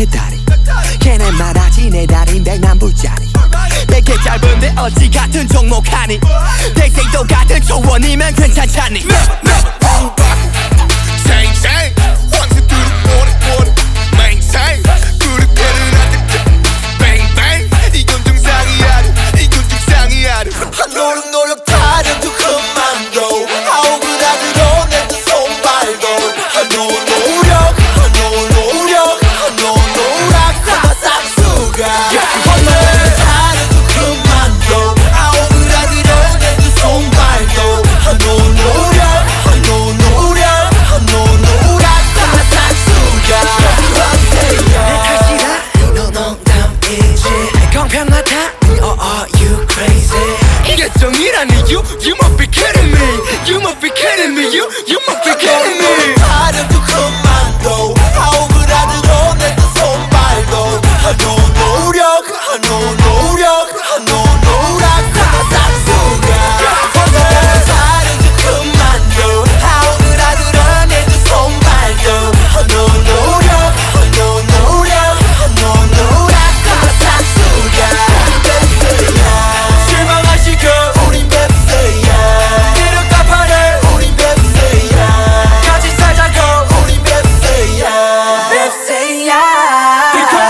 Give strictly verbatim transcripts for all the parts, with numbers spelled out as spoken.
내 다리 걔네 말하지 내 다린 백남불짜리 내게 짧은데 어찌 같은 종목하니 백세도 같은 초원이면 괜찮잖니 쟁쟁 황새들은 오래오래 맹생 그릇대는 안돼 뱅뱅 이건 정상이야 이건 정상이야 한 노력 노력 타령도 그만둬 아우그라들어 내두 손 발고 한 노력 노력 한 노력 노력 한 노력 노력 하나 싹수가 한 노력 타령도 그만둬 아우그라들어 내두 손 발고 한 노력 노력 한 노력 노력 한 노력 노력 하나 싹수가 내 탓이라 너 농담이지 공평하다 oh are you crazy 이게 정이라니 you you must be kidding me you must be kidding me you you must be kidding me 타령도 그만둬 아우그라들어 내두 손 발고 한노 노력 한노 노력 한노 노력 하나 싹수가 타령도 그만둬 아우그라들어 내두 손 발고 한노 노력 한노 노력 한노 노력 하나 싹수가 실망하시고 우린 뱁새야 이렇다 파래 우린 뱁새야 같이 살자고 우린 뱁새야 뱁새야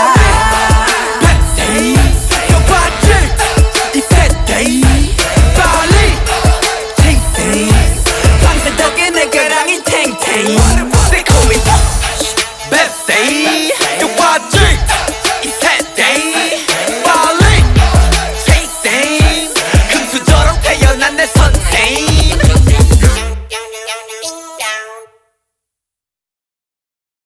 뱁새 여봤지 이 세대 빨리 쟁쟁 밤새 덕에 내 거랑이 탱탱 They call me 뱁새 여봤지